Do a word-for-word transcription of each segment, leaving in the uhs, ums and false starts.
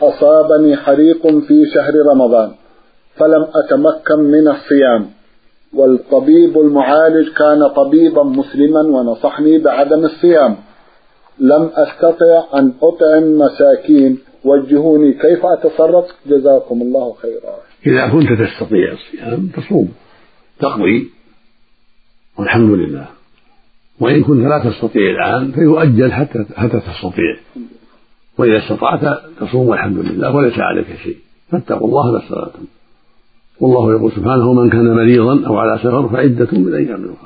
أصابني حريق في شهر رمضان فلم أتمكن من الصيام، والطبيب المعالج كان طبيبا مسلما ونصحني بعدم الصيام، لم أستطع أن أطعم مساكين، وجهوني كيف أتصرف؟ جزاكم الله خيرا. إذا كنت تستطيع الصيام تصوم تقضي والحمد لله، وإن كنت لا تستطيع الآن فيؤجل حتى حتى تستطيع، وإذا استطعت تصوم والحمد لله وليس عليك شيء، فاتقوا الله ما استطعتم. والله يقول سبحانه: من كان مريضا أو على سفر فعدة من أيام أخرى.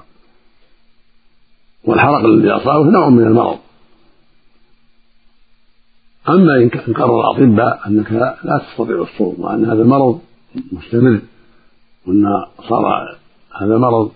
والحرق الذي أصابه نوع من المرض. أما إن قرر الأطباء أنك لا تستطيع الصوم وأن هذا مرض مستمر وأن صار هذا مرض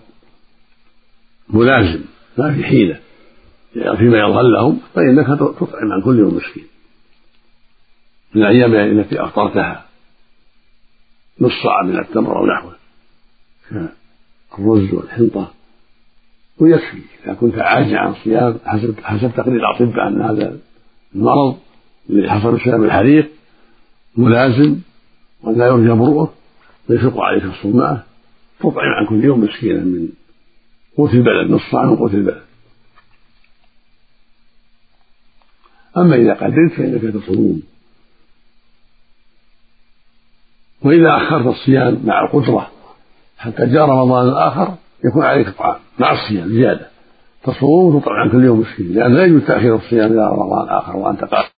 ملازم ما في حيلة فيما يظهر لهم، فإنك تطعم عن كل يوم مسكين من الأيام التي أفطرتها نص صاع من التمر أو نحوه كالرز والحنطة، ويكفي. إذا كنت عاجز عن الصيام حسب حسب تقرير الأطباء أن هذا المرض الذي حصل بسبب الحريق ملازم ولا يرجى برؤه ويشق عليك الصوم معه، تطعم عن كل يوم مسكينا من قوت البلد، نص صاع من قوت البلد. أما إذا قدرت فإنك تصوم. وإذا أخرت الصيام مع القدرة حتى جاء رمضان الآخر يكون عليك طعام مع الصيام زيادة، تصوم وتطعم عن كل يوم مسكين، لأن لا يجوز تأخير الصيام إلى رمضان الآخر وأنت قادر.